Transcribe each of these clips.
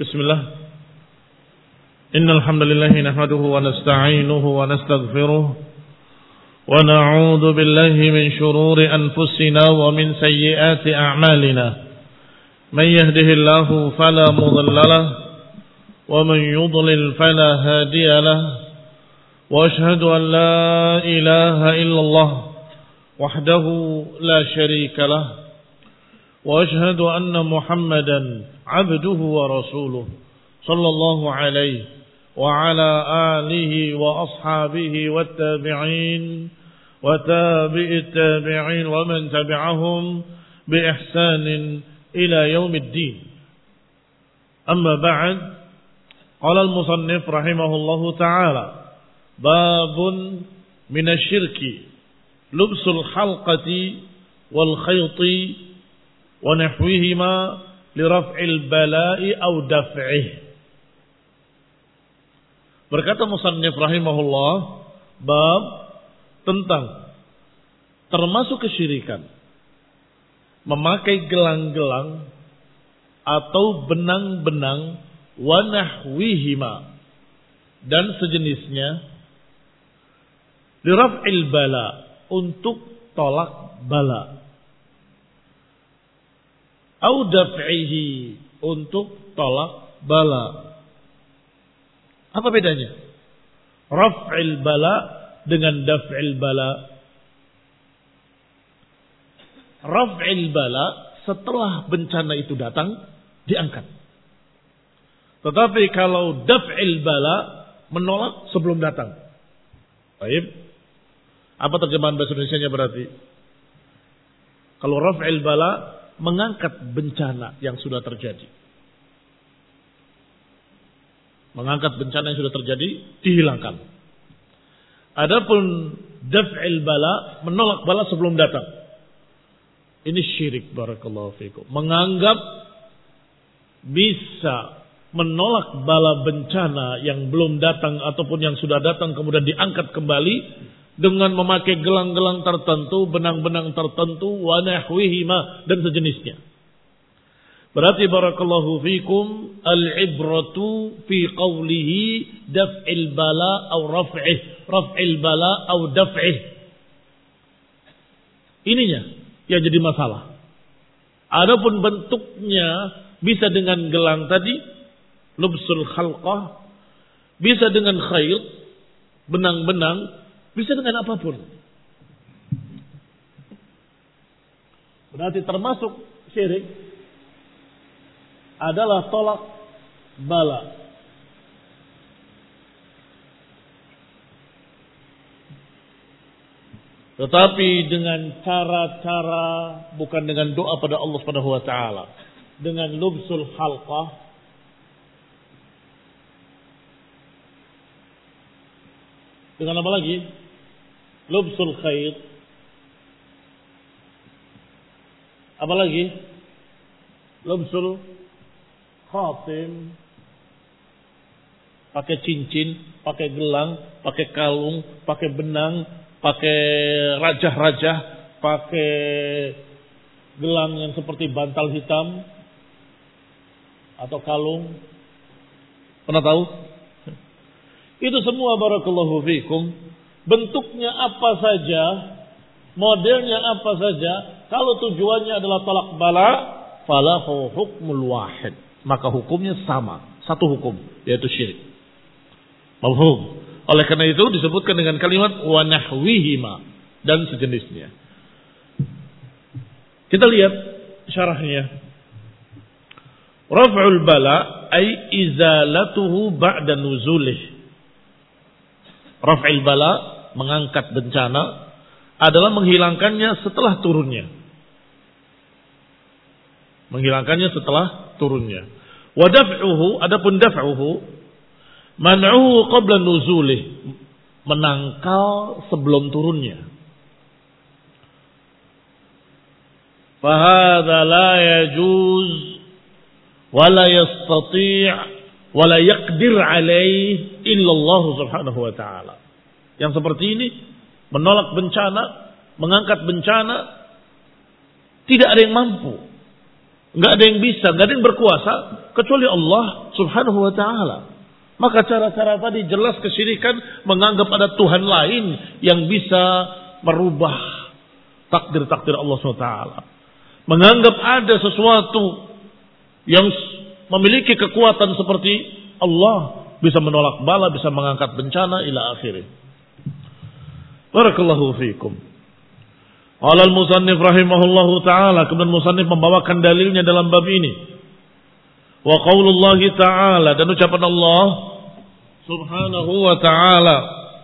Bismillah. Innal hamdalillah nahmaduhu wa nasta'inuhu wa nastaghfiruh wa na'udzu billahi min shururi anfusina wa min sayyiati a'malina. Man yahdihillahu fala mudilla lahu wa man yudlil fala hadiya lahu. Wa ashhadu an la ilaha illallah wahdahu la sharika lahu. وأشهد أن محمدا عبده ورسوله صلى الله عليه وعلى آله وأصحابه والتابعين وتابع التابعين ومن تبعهم بإحسان إلى يوم الدين. أما بعد، قال المصنف رحمه الله تعالى: باب من الشرك لبس الحلقة والخيط ونحوهما لرفع البلاء أو دفعه. Berkata musannif rahimahullah, bab tentang termasuk kesyirikan memakai gelang-gelang atau benang-benang wa nahwihima dan sejenisnya liraf'il bala, untuk tolak bala, au daf'ihi, untuk tolak bala. Apa bedanya raf'il bala dengan daf'il bala? Raf'il bala setelah bencana itu datang diangkat. Tetapi kalau daf'il bala menolak sebelum datang. Baik. Apa terjemahan bahasa Indonesianya berarti? Kalau raf'il bala mengangkat bencana yang sudah terjadi. Mengangkat bencana yang sudah terjadi, dihilangkan. Adapun daf'il bala, menolak bala sebelum datang. Ini syirik, barakallahu fikum. Menganggap bisa menolak bala bencana yang belum datang ataupun yang sudah datang kemudian diangkat kembali dengan memakai gelang-gelang tertentu, benang-benang tertentu, wa nahwihima dan sejenisnya. Berarti barakallahu fikum, al-ibratu fi qawlihi daf'il bala au raf'il bala au daf'ih. Ininya yang jadi masalah. Adapun bentuknya bisa dengan gelang tadi, lubsul khalqah, bisa dengan khayt, benang-benang, bisa dengan apapun. Berarti termasuk syirik adalah tolak bala. Tetapi dengan cara-cara, bukan dengan doa pada Allah Subhanahu wa taala, dengan lubsul halqah, dengan apa lagi? Lubsul khayt. Apa lagi? Lubsul khatim. Pakai cincin, pakai gelang, pakai kalung, pakai benang, pakai rajah-rajah, pakai gelang yang seperti bantal hitam atau kalung. Pernah tahu? Itu semua barakallahu fikum, bentuknya apa saja, modelnya apa saja, kalau tujuannya adalah tolak bala, falahu hukmul wahid, maka hukumnya sama, satu hukum, yaitu syirik. Mafhum? Oleh karena itu disebutkan dengan kalimat wa nahwihima dan sejenisnya. Kita lihat syarahnya. Raf'ul bala ay izalatuhu ba'da nuzulih. Raf'il bala, mengangkat bencana, adalah menghilangkannya setelah turunnya. Menghilangkannya setelah turunnya. Wa daf'uhu, adapun daf'uhu, man'uhu qabla nuzulih, menangkal sebelum turunnya. Fahadha la yajuz wa la yastati' wa la yaqdir alaih illallah subhanahu wa ta'ala. Yang seperti ini, menolak bencana, mengangkat bencana, tidak ada yang mampu Nggak ada yang bisa, nggak ada yang berkuasa kecuali Allah Subhanahu wa taala. Maka cara-cara tadi jelas kesyirikan, menganggap ada Tuhan lain yang bisa merubah takdir-takdir Allah SWT. Menganggap ada sesuatu yang memiliki kekuatan seperti Allah, bisa menolak bala, bisa mengangkat bencana, ila akhirih. Barakallahu fiikum. Qala al-musannif rahimahullahu ta'ala, kemudian musannif membawakan dalilnya dalam bab ini. Wa qaulullahi ta'ala, dan ucapan Allah subhanahu wa ta'ala,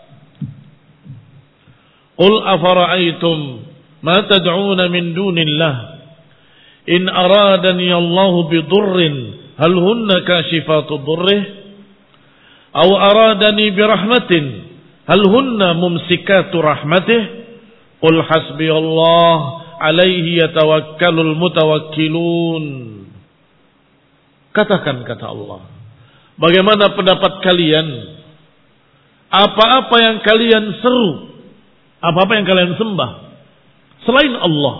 qul afara'aytum ma tad'una min dunillah in aradani Allahu bidurrin hal hunna kashifatu durrih aw aradani birahmatin hal hunna mumsikatu rahmatih qul hasbiyallah alaihi yatawakkalul mutawakkilun. Katakan, kata Allah, bagaimana pendapat kalian? Apa-apa yang kalian seru, apa-apa yang kalian sembah selain Allah.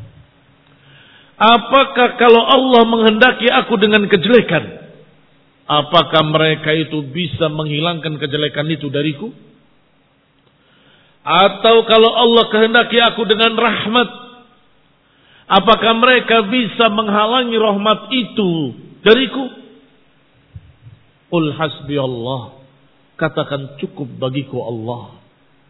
Apakah kalau Allah menghendaki aku dengan kejelekan, apakah mereka itu bisa menghilangkan kejelekan itu dariku? Atau kalau Allah kehendaki aku dengan rahmat, apakah mereka bisa menghalangi rahmat itu dariku? Qul hasbi Allah, katakan cukup bagiku Allah.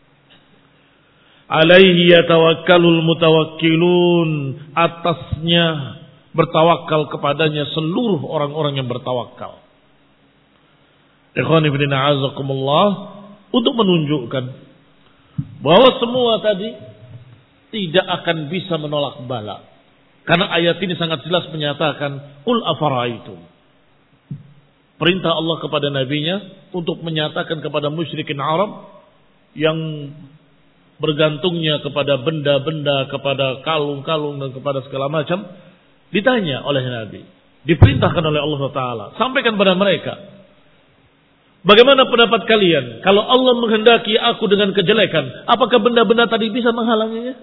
Alaihi yatawakkalul mutawakkilun, atasnya bertawakal kepadanya seluruh orang-orang yang bertawakal. Ikhwani fillah a'azakumullah, untuk menunjukkan bahwa semua tadi tidak akan bisa menolak bala. Karena ayat ini sangat jelas menyatakan qul afara'aitum. Perintah Allah kepada nabinya untuk menyatakan kepada musyrikin Arab yang bergantungnya kepada benda-benda, kepada kalung-kalung dan kepada segala macam, ditanya oleh Nabi, diperintahkan oleh Allah Ta'ala, sampaikan pada mereka, bagaimana pendapat kalian kalau Allah menghendaki aku dengan kejelekan, apakah benda-benda tadi bisa menghalanginya?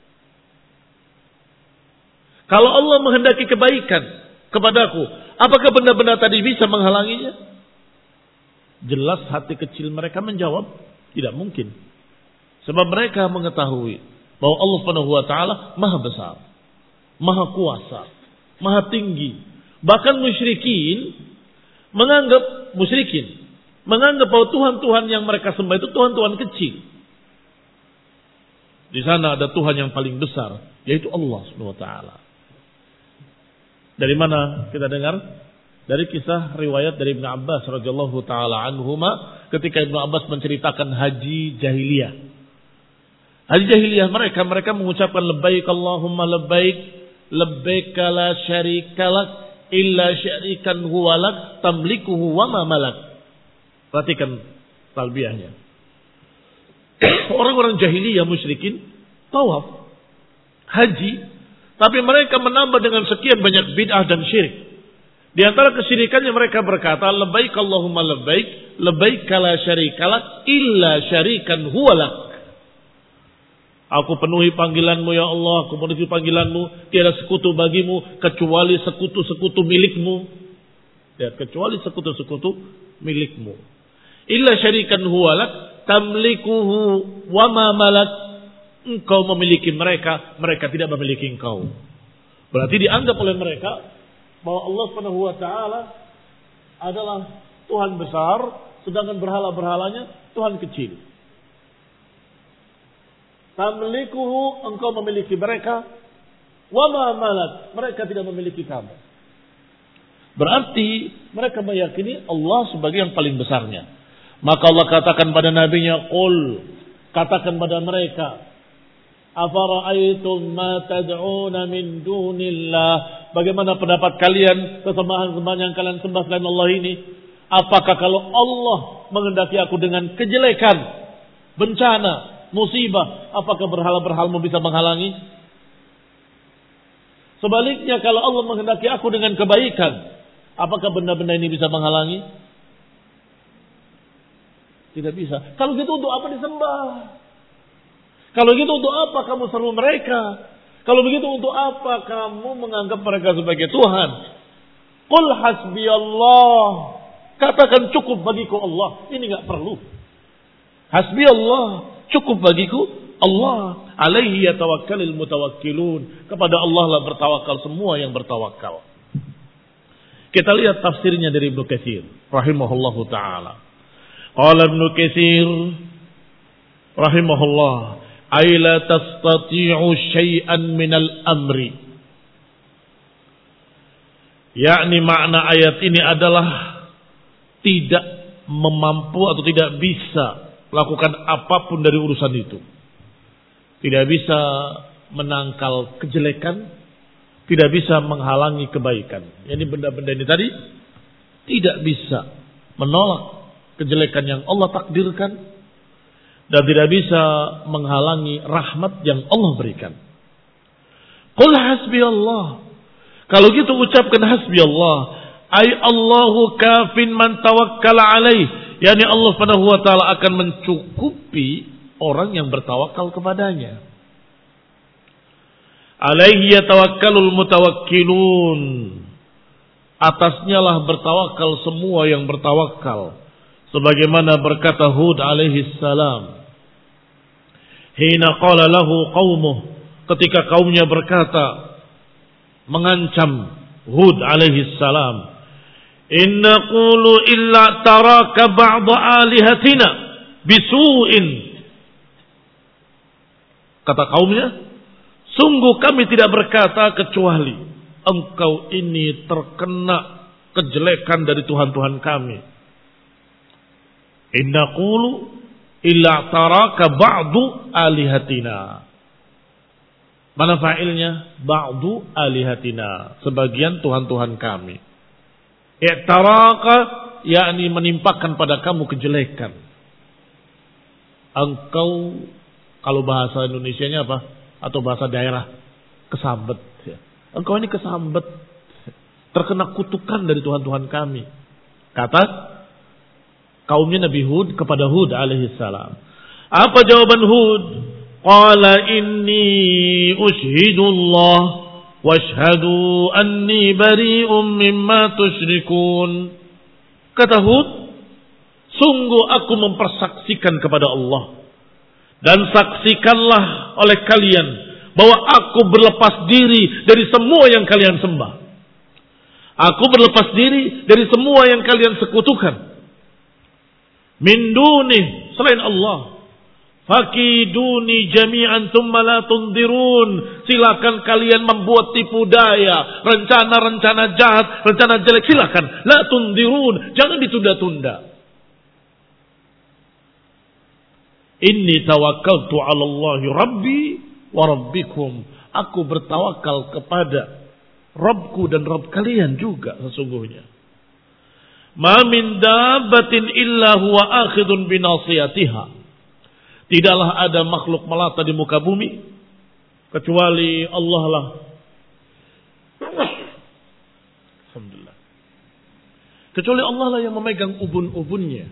Kalau Allah menghendaki kebaikan kepadaku, apakah benda-benda tadi bisa menghalanginya? Jelas hati kecil mereka menjawab, tidak mungkin. Sebab mereka mengetahui bahwa Allah Subhanahu wa taala Maha besar, Maha kuasa, Maha tinggi. Bahkan musyrikin menganggap bahwa Tuhan-Tuhan yang mereka sembah itu Tuhan-Tuhan kecil. Di sana ada Tuhan yang paling besar, yaitu Allah Subhanahu wa taala. Dari mana kita dengar? Dari kisah riwayat dari Ibnu Abbas radhiyallahu taala anhuma, ketika Ibnu Abbas menceritakan haji jahiliyah. Haji jahiliyah mereka mengucapkan labbaik Allahumma labbaik, labbaik la syarika lak illa syarikan huwa lak tamlikuhu wa ma malak. Perhatikan talbiyahnya. Orang-orang jahiliyah musyrikin tawaf, haji, tapi mereka menambah dengan sekian banyak bid'ah dan syirik. Di antara kesyirikannya mereka berkata, labbaik Allahumma labbaik, labbaik la syarika lak illa syarikan huwa lak. Aku penuhi panggilanmu ya Allah, aku menuju panggilanmu, tiada sekutu bagimu kecuali sekutu-sekutu milikmu. Ya, kecuali sekutu-sekutu milikmu. Illa syarikan huwa lak tamlikuhu wa ma malak. Engkau memiliki mereka, mereka tidak memiliki engkau. Berarti dianggap oleh mereka bahwa Allah Subhanahu wa taala adalah Tuhan besar, sedangkan berhala-berhalanya Tuhan kecil. Tamlikuhu, engkau memiliki mereka, wa ma malak, mereka tidak memiliki kamu. Berarti mereka meyakini Allah sebagai yang paling besarnya. Maka Allah katakan pada nabinya, qul, katakan pada mereka, afara'aytum ma tad'una min dunillah, bagaimana pendapat kalian sesembahan-sembahan yang kalian sembah selain Allah ini? Apakah kalau Allah menghendaki aku dengan kejelekan, bencana, musibah, apakah berhala-berhalamu bisa menghalangi? Sebaliknya, kalau Allah menghendaki aku dengan kebaikan, apakah benda-benda ini bisa menghalangi? Tidak bisa. Kalau gitu untuk apa disembah? Kalau gitu untuk apa kamu seru mereka? Kalau begitu untuk apa kamu menganggap mereka sebagai Tuhan? Qul hasbiyallah. Katakan cukup bagiku Allah. Ini enggak perlu. Hasbiyallah. Cukup bagiku Allah. Alaihi yatawakkalul mutawakkilun. Kepada Allah lah bertawakal semua yang bertawakal. Kita lihat tafsirnya dari Ibnu Katsir rahimahullahu taala. Qala Ibnu Katsir rahimahullah, "Ay la tastati'u syai'an minal amri." Yakni makna ayat ini adalah tidak memampu atau tidak bisa melakukan apapun dari urusan itu. Tidak bisa menangkal kejelekan, tidak bisa menghalangi kebaikan. Jadi benda-benda ini tadi tidak bisa menolak kejelekan yang Allah takdirkan dan tidak bisa menghalangi rahmat yang Allah berikan. Qul hasbiyallah. Kalau gitu ucapkan hasbiyallah. Ay Allahu kafin man tawakkala alaih. Yani Allah Subhanahu wa taala akan mencukupi orang yang bertawakal kepadanya. Alaihi yatawakkalul mutawakkilun. Atasnya lah bertawakal semua yang bertawakal. Sebagaimana berkata Hud alaihi salam. Hina qala lahu qaumuh. Ketika kaumnya berkata, mengancam Hud alaihi salam. Inna qulu illa taraka ba'da alihatina bisu'in. Kata kaumnya, sungguh kami tidak berkata kecuali engkau ini terkena kejelekan dari Tuhan-Tuhan kami. Inna qulu illa taraka ba'du alihatina. Mana fa'ilnya? Ba'du alihatina. Sebagian Tuhan-Tuhan kami. I'taraka yakni menimpakan pada kamu kejelekan. Engkau, kalau bahasa Indonesianya apa? Atau bahasa daerah, kesambet. Engkau ini kesambet, terkena kutukan dari Tuhan-Tuhan kami. Kata kaumnya Nabi Hud kepada Hud alaihi salam. Apa jawaban Hud? Qala inni ushhidullah washhadu anni bari'um mimma tusyrikun. Kata Hud, sungguh aku mempersaksikan kepada Allah. Dan saksikanlah oleh kalian bahwa aku berlepas diri dari semua yang kalian sembah. Aku berlepas diri dari semua yang kalian sekutukan. Min dunih, selain Allah. Fakiduni jami'an thumma la tundirun. Silakan kalian membuat tipu daya, rencana-rencana jahat, rencana jelek, silakan. La tundirun, jangan ditunda-tunda. Inni tawakkaltu 'ala Allahi Rabbi wa Rabbikum. Aku bertawakal kepada Rabbku dan Rabb kalian juga sesungguhnya. Ma min dabbatin illa huwa akhidun binasiyatiha. Tidaklah ada makhluk melata di muka bumi kecuali Allah lah. Alhamdulillah. Kecuali Allah lah yang memegang ubun-ubunnya.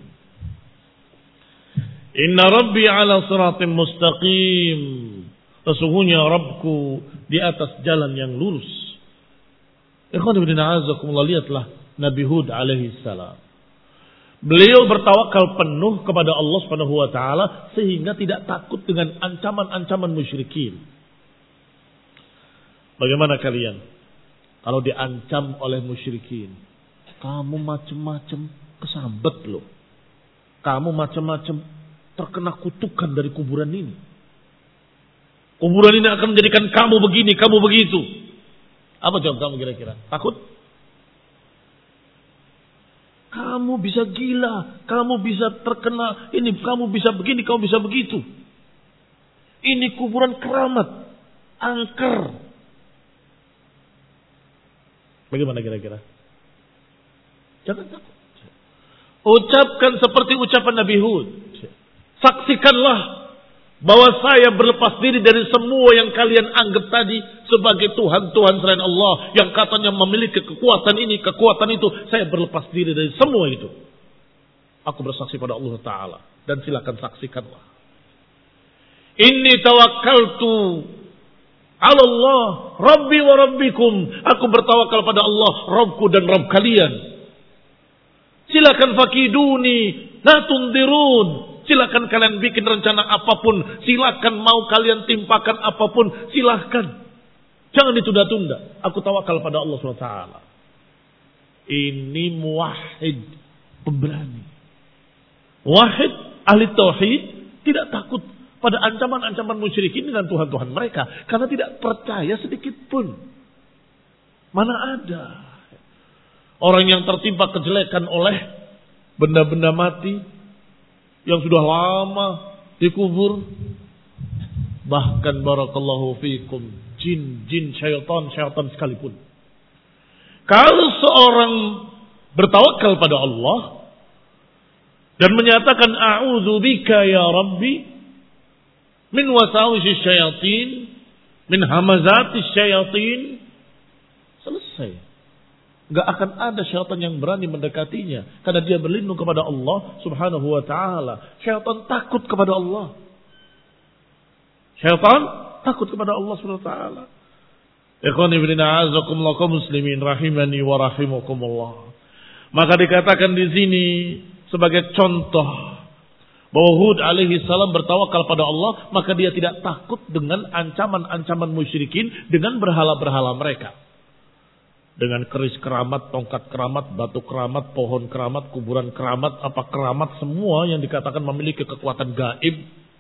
Inna Rabbi ala siratim mustaqim. Sesungguhnya Rabbku di atas jalan yang lurus. Ikhwan ibn a'azakumullah, lihatlah Nabi Hud alaihi salam. Beliau bertawakal penuh kepada Allah Subhanahu wa taala sehingga tidak takut dengan ancaman-ancaman musyrikin. Bagaimana kalian kalau diancam oleh musyrikin? Kamu macam-macam kesambet loh. Kamu macam-macam terkena kutukan dari kuburan ini. Kuburan ini akan menjadikan kamu begini, kamu begitu. Apa jawab kamu kira-kira? Takut? Kamu bisa gila, kamu bisa terkena ini, kamu bisa begini, kamu bisa begitu. Ini kuburan keramat, angker. Bagaimana kira-kira? Jangan takut. Ucapkan seperti ucapan Nabi Hud. Saksikanlah bahwa saya berlepas diri dari semua yang kalian anggap tadi sebagai Tuhan-Tuhan selain Allah, yang katanya memiliki kekuatan ini, kekuatan itu. Saya berlepas diri dari semua itu. Aku bersaksi pada Allah Ta'ala. Dan silakan saksikanlah. Inni tawakkaltu 'ala Allah, Rabbi wa Rabbikum. Aku bertawakal pada Allah, Rabbku dan Rabb kalian. Silakan fakiduni, la tundirun. Silakan kalian bikin rencana apapun, silakan mau kalian timpakan apapun, silakan. Jangan ditunda-tunda. Aku tawakal pada Allah SWT. Ini muwahhid, pemberani. Wahid, ahli tauhid, tidak takut pada ancaman-ancaman musyrikin dengan Tuhan-Tuhan mereka. Karena tidak percaya sedikit pun. Mana ada orang yang tertimpa kejelekan oleh benda-benda mati yang sudah lama dikubur. Bahkan barakallahu fikum, jin, syaitan sekalipun. Kalau seorang bertawakal pada Allah dan menyatakan a'udzu bika ya Rabbi min wasawisi syayatin, min hamazati syayatin, selesai. Gak akan ada syaitan yang berani mendekatinya karena dia berlindung kepada Allah Subhanahu wa taala. Syaitan takut kepada Allah. Syaitan takut kepada Allah Subhanahu wa taala. Ikhwani fillah, a'azakumullah kaum muslimin rahimani wa rahimakumullah. Maka dikatakan di sini sebagai contoh bahwa Hud alaihi salam bertawakal pada Allah, maka dia tidak takut dengan ancaman-ancaman musyrikin dengan berhala-berhala mereka. Dengan keris keramat, tongkat keramat, batu keramat, pohon keramat, kuburan keramat, apa keramat, semua yang dikatakan memiliki kekuatan gaib.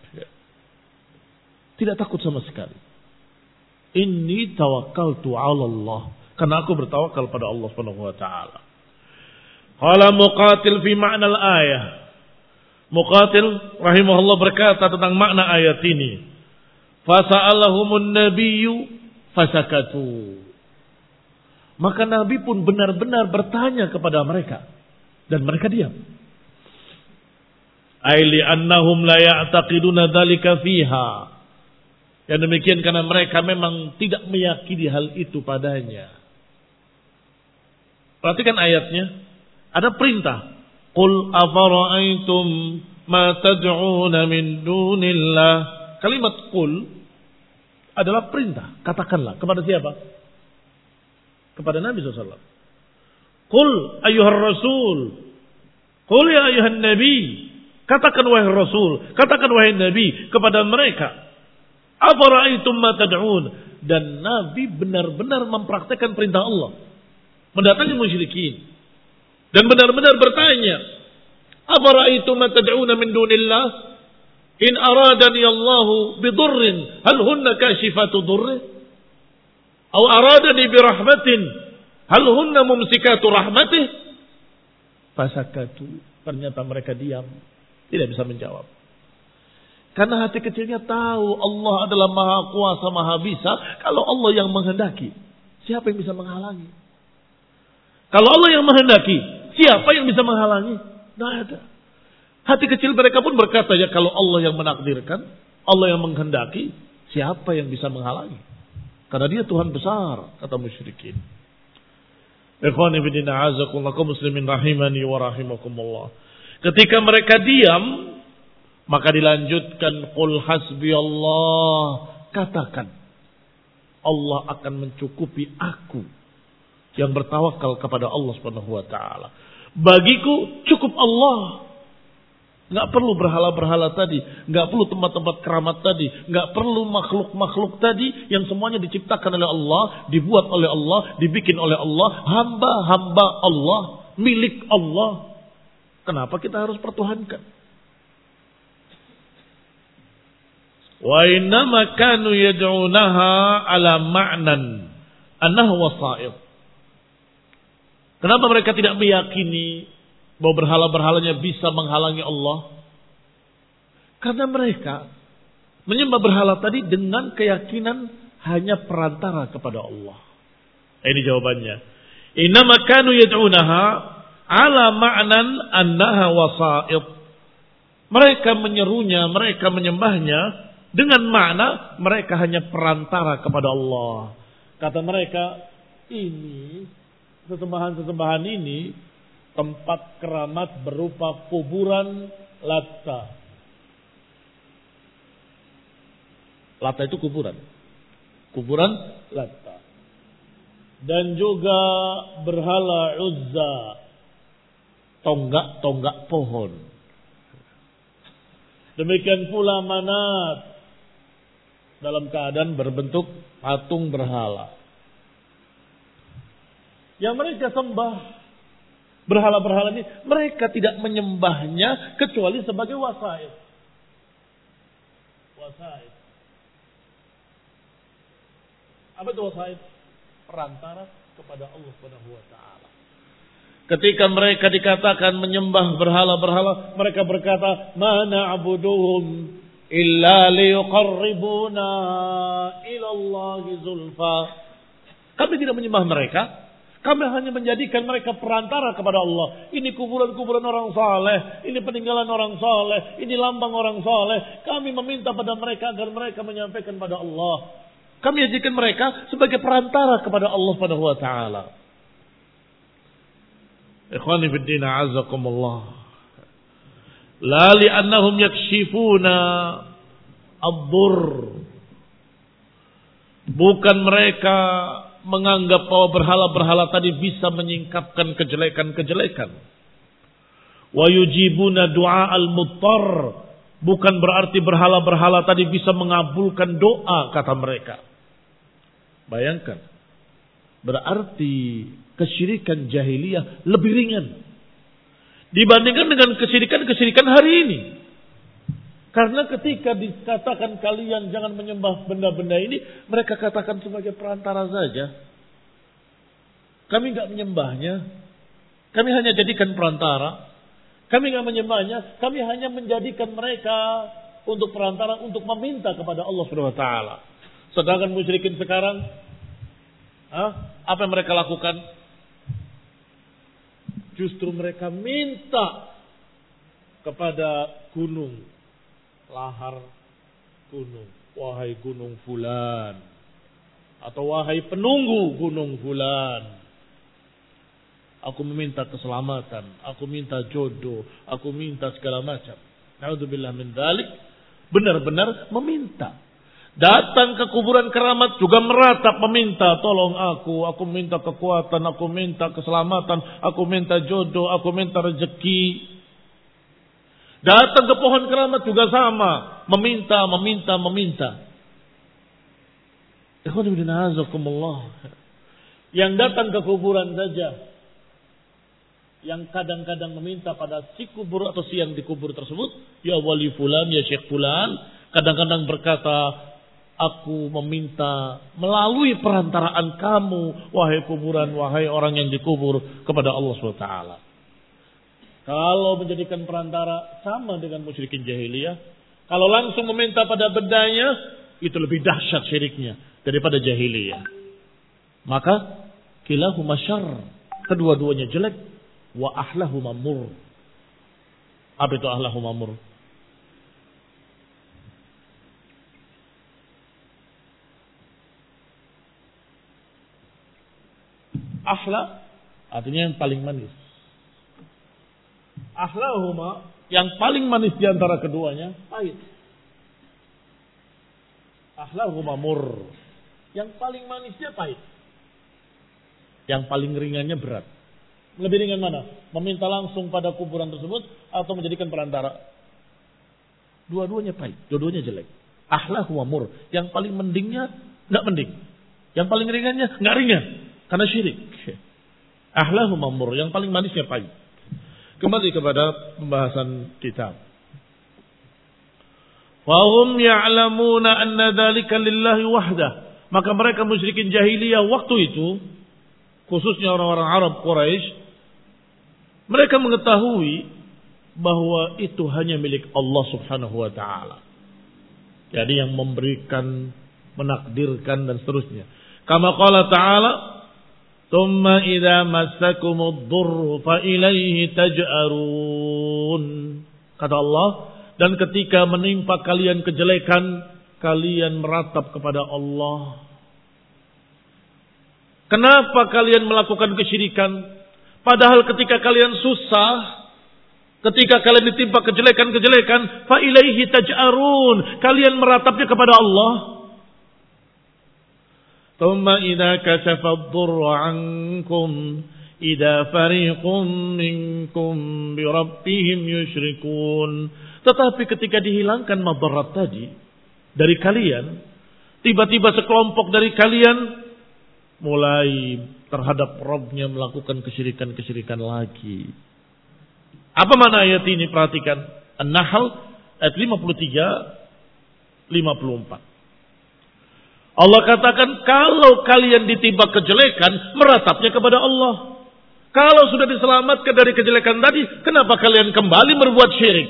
Tidak takut sama sekali. Inni tawakkaltu 'ala Allah. Karena aku bertawakal pada Allah Subhanahu wa taala. Qala Muqatil fi ma'na al-ayah. Muqatil rahimahullah berkata tentang makna ayat ini. Fasa'alahumun nabiyyu fasakatu. Maka Nabi pun benar-benar bertanya kepada mereka dan mereka diam. Aili annahum la ya'taqiduna dzalika fiha. Yang demikian karena mereka memang tidak meyakini hal itu padanya. Perhatikan ayatnya. Ada perintah. Qul afara'aitum ma tad'una min dunillah. Kalimat qul adalah perintah. Katakanlah. Kepada siapa? Kepada Nabi SAW. Qul ayyuhar rasul. Qul ya ayyuhan nabi. Katakan wahai rasul. Katakan wahai nabi kepada mereka. Afara'aitum ma tad'un. Dan Nabi benar-benar mempraktekkan perintah Allah. Mendatangi musyrikin. Dan benar-benar bertanya. Afara'aitum ma tad'una min dunillah. In aradani Allahu bidurrin. Hal hunna kashifatu durrih. Atau aradani birahmatin. Hal hunna mumsikatu rahmatih. Fasakatu. Ternyata mereka diam. Tidak bisa menjawab. Karena hati kecilnya tahu Allah adalah maha kuasa, maha bisa. Kalau Allah yang menghendaki, siapa yang bisa menghalangi? Kalau Allah yang menghendaki, siapa yang bisa menghalangi? Tidak ada. Hati kecil mereka pun berkata, ya kalau Allah yang menakdirkan, Allah yang menghendaki, siapa yang bisa menghalangi? Karena dia Tuhan besar, kata musyrikin. Ikhwani fillah, a'azakumullah kaum muslimin rahimani wa rahimakumullah. Ketika mereka diam, maka dilanjutkan qul hasbiyallah, katakan Allah akan mencukupi aku yang bertawakal kepada Allah Subhanahu wa taala. Bagiku cukup Allah. Enggak perlu berhala-berhala tadi, enggak perlu tempat-tempat keramat tadi, enggak perlu makhluk-makhluk tadi yang semuanya diciptakan oleh Allah, dibuat oleh Allah, dibikin oleh Allah, hamba-hamba Allah, milik Allah. Kenapa kita harus pertuhankan? Wa innama kanu yad'unaha ala ma'nan annahu wasa'id. Kenapa mereka tidak meyakini bahwa berhala-berhalanya bisa menghalangi Allah? Karena mereka menyembah berhala tadi dengan keyakinan hanya perantara kepada Allah. Ini jawabannya. Innama kanu yad'unaha ala ma'nan annaha wasa'id. Mereka menyerunya, mereka menyembahnya dengan makna mereka hanya perantara kepada Allah. Kata mereka, ini sesembahan-sesembahan ini tempat keramat berupa kuburan Latta. Latta itu kuburan. Kuburan Latta. Dan juga berhala Uzza. Tonggak-tonggak pohon. Demikian pula Manat. Dalam keadaan berbentuk patung berhala. Yang mereka sembah berhala-berhala ini, mereka tidak menyembahnya kecuali sebagai wasaid. Wasaid. Apa itu wasaid? Perantara kepada Allah Subhanahu wa taala. Ketika mereka dikatakan menyembah berhala-berhala, mereka berkata, "Ma na'buduhum illa liyuqarribuna ila Allahi zulfa." Kami tidak menyembah mereka, kami hanya menjadikan mereka perantara kepada Allah. Ini kuburan-kuburan orang saleh, ini peninggalan orang saleh, ini lambang orang saleh. Kami meminta pada mereka agar mereka menyampaikan pada Allah. Kami jadikan mereka sebagai perantara kepada Allah Subhanahu wa taala. Ikhwani fid din, a'azzakumullah. La li'annahum yakshifuna ad-durr. Bukan mereka menganggap bahwa berhala-berhala tadi bisa menyingkapkan kejelekan-kejelekan. Wa yujibuna du'a al-muttar. Bukan berarti berhala-berhala tadi bisa mengabulkan doa, kata mereka. Bayangkan. Berarti kesyirikan jahiliyah lebih ringan dibandingkan dengan kesyirikan-kesyirikan hari ini. Karena ketika dikatakan kalian jangan menyembah benda-benda ini, mereka katakan sebagai perantara saja. Kami enggak menyembahnya. Kami hanya jadikan perantara. Kami enggak menyembahnya. Kami hanya menjadikan mereka untuk perantara untuk meminta kepada Allah Subhanahu wa taala. Sedangkan musyrikin sekarang, apa yang mereka lakukan? Justru mereka minta kepada gunung. Lahar gunung, wahai gunung fulan, atau wahai penunggu gunung fulan, aku meminta keselamatan, aku minta jodoh, aku minta segala macam. Na'udzubillah min dzalik, benar-benar meminta. Datang ke kuburan keramat juga meratap meminta, tolong aku minta kekuatan, aku minta keselamatan, aku minta jodoh, aku minta rezeki. Datang ke pohon keramat juga sama. Meminta. Yang datang ke kuburan saja, yang kadang-kadang meminta pada si kubur atau si yang dikubur tersebut, ya wali fulan, ya syekh fulan, kadang-kadang berkata, aku meminta melalui perantaraan kamu, wahai kuburan, wahai orang yang dikubur, kepada Allah SWT. Kalau menjadikan perantara sama dengan musyrikin jahiliyah. Kalau langsung meminta pada bendanya, itu lebih dahsyat syiriknya daripada jahiliyah. Maka kilahuma syarr, kedua-duanya jelek, wa ahlahuma murr. Apa itu ahlahuma murr? Ahla artinya yang paling manis. Ahlahuma, yang paling manis di antara keduanya, pahit. Ahlahuma murr, yang paling manisnya pahit. Yang paling ringannya berat. Lebih ringan mana? Meminta langsung pada kuburan tersebut atau menjadikan perantara? Dua-duanya pahit, dua-duanya jelek. Ahlahuma murr, yang paling mendingnya enggak mending. Yang paling ringannya enggak ringan karena syirik. Ahlahuma murr, yang paling manisnya pahit. Kembali kepada pembahasan kitab. Wahum ya'lamuna anna dzalika lillahi wahdah. Maka mereka musyrikin jahiliyah waktu itu, khususnya orang-orang Arab Quraisy, mereka mengetahui bahwa itu hanya milik Allah Subhanahu wa taala. Jadi yang memberikan, menakdirkan dan seterusnya. Kama qala ta'ala, "Tsumma idza massakumud dhurru fa ilaihi taj'arun." Kata Allah, dan ketika menimpa kalian kejelekan, kalian meratap kepada Allah. Kenapa kalian melakukan kesyirikan? Padahal ketika kalian susah, ketika kalian ditimpa kejelekan-kejelekan, fa ilaihi taj'arun, kalian meratapnya kepada Allah. Thumma idza kashafa ad-durra 'ankum idza fariqum minkum bi rabbihim yusyrikun. Tetapi ketika dihilangkan madarat tadi dari kalian, tiba-tiba sekelompok dari kalian mulai terhadap Rabb-nya melakukan kesyirikan-kesyirikan lagi. Apa makna ayat ini? Perhatikan. An-Nahl ayat 53, 54. Allah katakan, kalau kalian ditimpa kejelekan, meratapnya kepada Allah. Kalau sudah diselamatkan dari kejelekan tadi, kenapa kalian kembali berbuat syirik?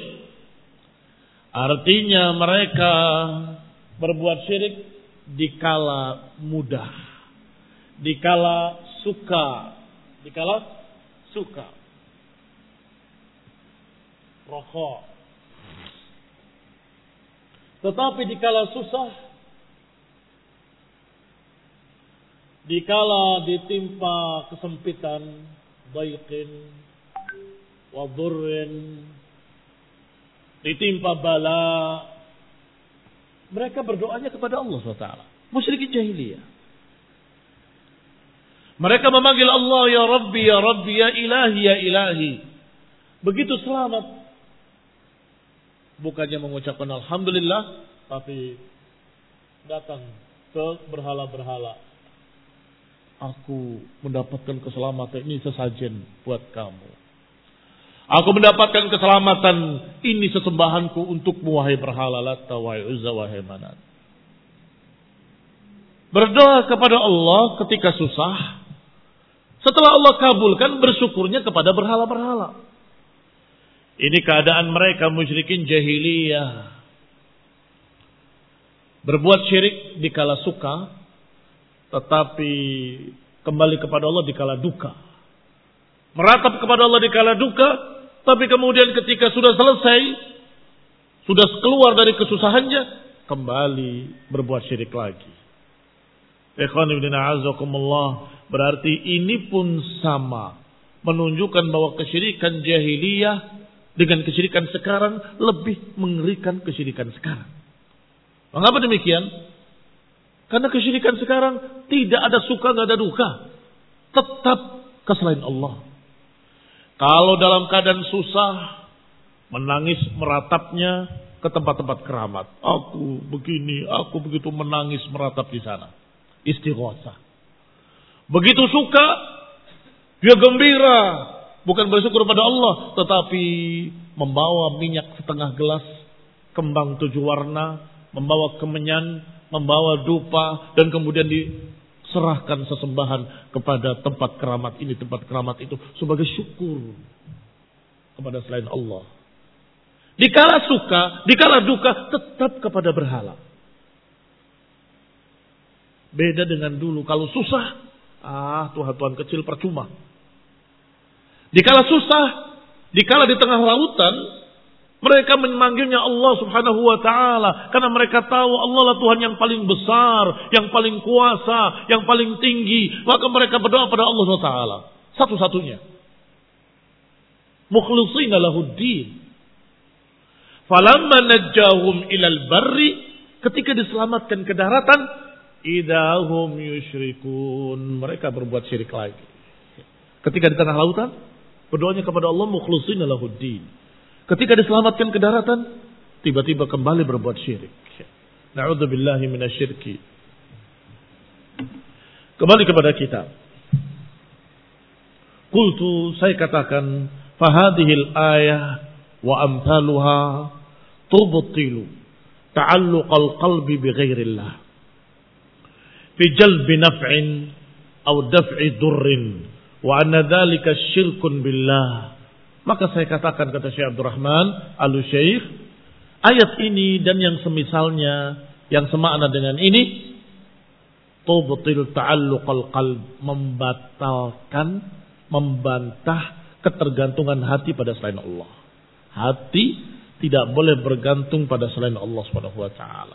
Artinya mereka berbuat syirik dikala mudah, dikala suka, rokok. Tetapi dikala susah, dikala ditimpa kesempitan, daiqin, wa dhurrin, ditimpa bala, mereka berdoanya kepada Allah SWT. Musyrikin jahiliyah. Mereka memanggil Allah, ya Rabbi, ya Rabbi, ya Ilahi, ya Ilahi. Begitu selamat. Bukannya mengucapkan Alhamdulillah, tapi datang ke berhala-berhala. Aku mendapatkan keselamatan, ini sesajen buat kamu. Aku mendapatkan keselamatan, ini sesembahanku untukmu, wahai berhala Lata, wahai Uzza, wahai Manat. Berdoa kepada Allah ketika susah. Setelah Allah kabulkan, bersyukurnya kepada berhala-berhala. Ini keadaan mereka musyrikin jahiliyah. Berbuat syirik dikala suka, tetapi kembali kepada Allah dikala duka. Meratap kepada Allah dikala duka, tapi kemudian ketika sudah selesai, sudah keluar dari kesusahannya, kembali berbuat syirik lagi. Ikhwan ibn a'azakumullah, berarti ini pun sama, menunjukkan bahwa kesyirikan jahiliyah dengan kesyirikan sekarang lebih mengerikan kesyirikan sekarang. Mengapa demikian? Karena kesyirikan sekarang tidak ada suka, tidak ada duka. Tetap keselain Allah. Kalau dalam keadaan susah, menangis meratapnya ke tempat-tempat keramat. Aku begini, aku begitu, menangis meratap di sana. Istighatsah. Begitu suka, dia gembira. Bukan bersyukur pada Allah, tetapi membawa minyak setengah gelas, kembang 7 warna, membawa kemenyan, membawa dupa, dan kemudian diserahkan sesembahan kepada tempat keramat ini, tempat keramat itu, sebagai syukur kepada selain Allah. Dikala suka, dikala duka, tetap kepada berhala. Beda dengan dulu, kalau susah, Tuhan-Tuhan kecil percuma. Dikala susah, dikala di tengah lautan, mereka memanggilnya Allah Subhanahu wa ta'ala. Karena mereka tahu Allah lah Tuhan yang paling besar, yang paling kuasa, yang paling tinggi. Maka mereka berdoa pada Allah Subhanahu wa ta'ala. Satu-satunya. Mukhlishina lahuddin. Falamma najjahum ilal barri, ketika diselamatkan ke daratan, idahum yusyrikun. Mereka berbuat syirik lagi. Ketika di tengah lautan, berdoanya kepada Allah mukhlishina lahuddin. Ketika diselamatkan ke daratan, tiba-tiba kembali berbuat syirik. Na'udzubillahi minasyirki. Kembali kepada kita. Qultu, saya katakan, fahadhil ayah wa amthaluha tubtilu ta'alluqal qalbi bighairillah fi jalbi naf'in aw daf'i durrin wa anna dhalika syirkun billah. Maka saya katakan, kata Syekh Abdurrahman Al-Syekh, ayat ini dan yang semisalnya yang semakna dengan ini, tubtil ta'alluqal qalb, membatalkan, membantah ketergantungan hati pada selain Allah. Hati tidak boleh bergantung pada selain Allah Subhanahu wa taala.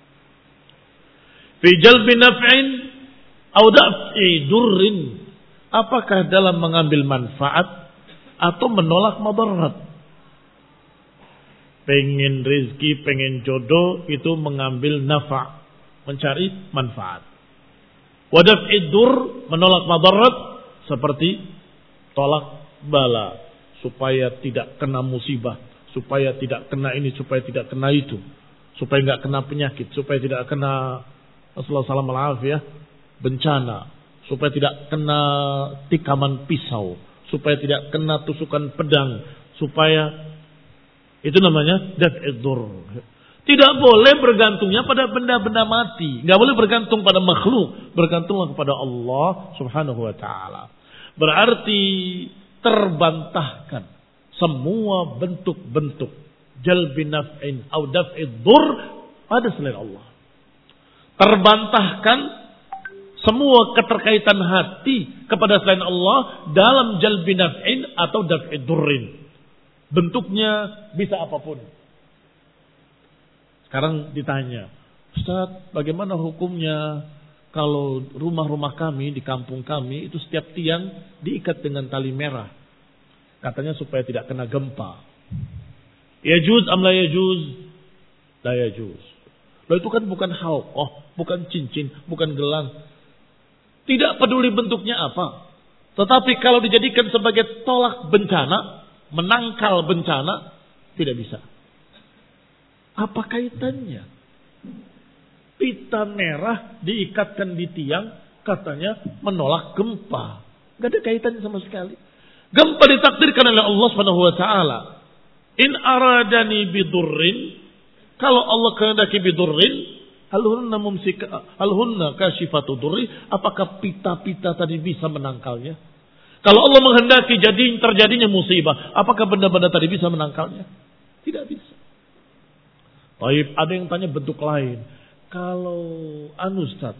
Fi jalbi naf'in aw daf'i durrin, apakah dalam mengambil manfaat atau menolak madarat. Pengen rezeki, pengen jodoh, itu mengambil nafa', mencari manfaat. Wa daf'id dur, menolak madarat seperti tolak bala, supaya tidak kena musibah, supaya tidak kena ini, supaya tidak kena itu, supaya enggak kena penyakit, supaya tidak kena Rasulullah SAW bencana, supaya tidak kena tikaman pisau, supaya tidak kena tusukan pedang, supaya itu namanya daf'id dur. Tidak boleh bergantungnya pada benda-benda mati. Nggak boleh bergantung pada makhluk. Bergantunglah kepada Allah Subhanahu wa ta'ala. Berarti terbantahkan semua bentuk-bentuk jalbi naf'in au daf'id dur pada selain Allah. Terbantahkan semua keterkaitan hati kepada selain Allah dalam jalbi naf'in atau daf'id durrin. Bentuknya bisa apapun. Sekarang ditanya, Ustaz, bagaimana hukumnya kalau rumah-rumah kami di kampung kami itu setiap tiang diikat dengan tali merah? Katanya supaya tidak kena gempa. Yajuz am la yajuz? La yajuz. Lalu itu kan bukan halqah, bukan cincin, bukan gelang. Tidak peduli bentuknya apa. Tetapi kalau dijadikan sebagai tolak bencana, menangkal bencana, tidak bisa. Apa kaitannya? Pita merah diikatkan di tiang, katanya menolak gempa. Gak ada kaitannya sama sekali. Gempa ditakdirkan oleh Allah Subhanahu wa taala. In aradani bidurrin, kalau Allah kehendaki bidurrin, alhunna kashifatu durri, apakah pita-pita tadi bisa menangkalnya? Kalau Allah menghendaki terjadinya musibah, apakah benda-benda tadi bisa menangkalnya? Tidak bisa. Baik, ada yang tanya bentuk lain. Kalau Ustaz,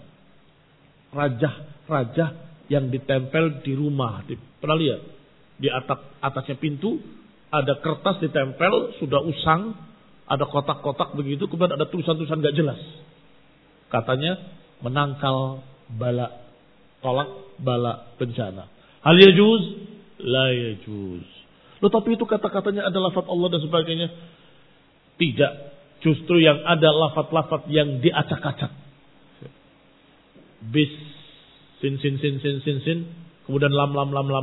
rajah yang ditempel di rumah, pernah lihat? Di atasnya pintu ada kertas ditempel, sudah usang, ada kotak-kotak begitu, kemudian ada tulisan-tulisan gak jelas. Katanya menangkal bala, tolak bala bencana. Hal yajuz? La yajuz. Loh, tapi itu kata-katanya ada lafaz Allah dan sebagainya. Tidak. Justru yang ada lafaz-lafaz yang diacak-acak. Bis, sin, kemudian lam,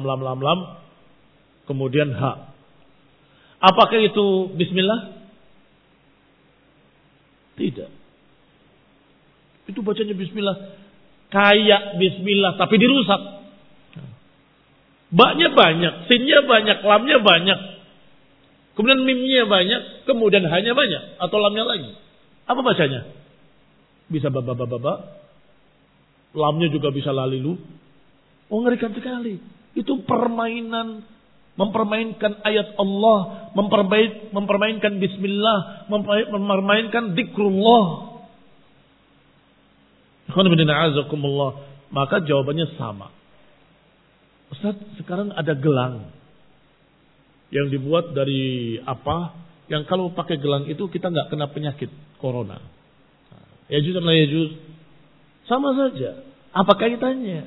kemudian ha. Apakah itu bismillah? Tidak. Itu bacanya bismillah. Kayak bismillah, tapi dirusak. Ba-nya banyak, sinnya banyak, lamnya banyak. Kemudian mimnya banyak, kemudian hanya banyak. Atau lamnya lagi. Apa bacanya? Bisa baba. Lamnya juga bisa lalilu. Oh, ngerikan sekali. Itu permainan. Mempermainkan ayat Allah. Mempermainkan bismillah. Mempermainkan zikrullah. Maka jawabannya sama. Ustaz, sekarang ada gelang. Yang dibuat dari apa? Yang kalau pakai gelang itu kita nggak kena penyakit corona. Yajuz atau la yajuz? Sama saja. Apa kaitannya?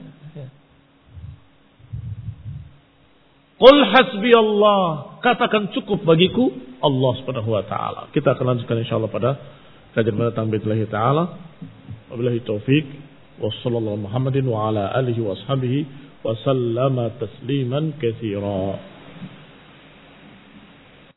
Qul hasbi Allah. Katakan cukup bagiku Allah Subhanahu wa taala. Kita akan lanjutkan insyaallah pada kajian mendatang billahi taala. Wabillahi taufik. Wassallallahu Muhammadin wa ala alihi wa ashabihi wa sallama tasliman katsira.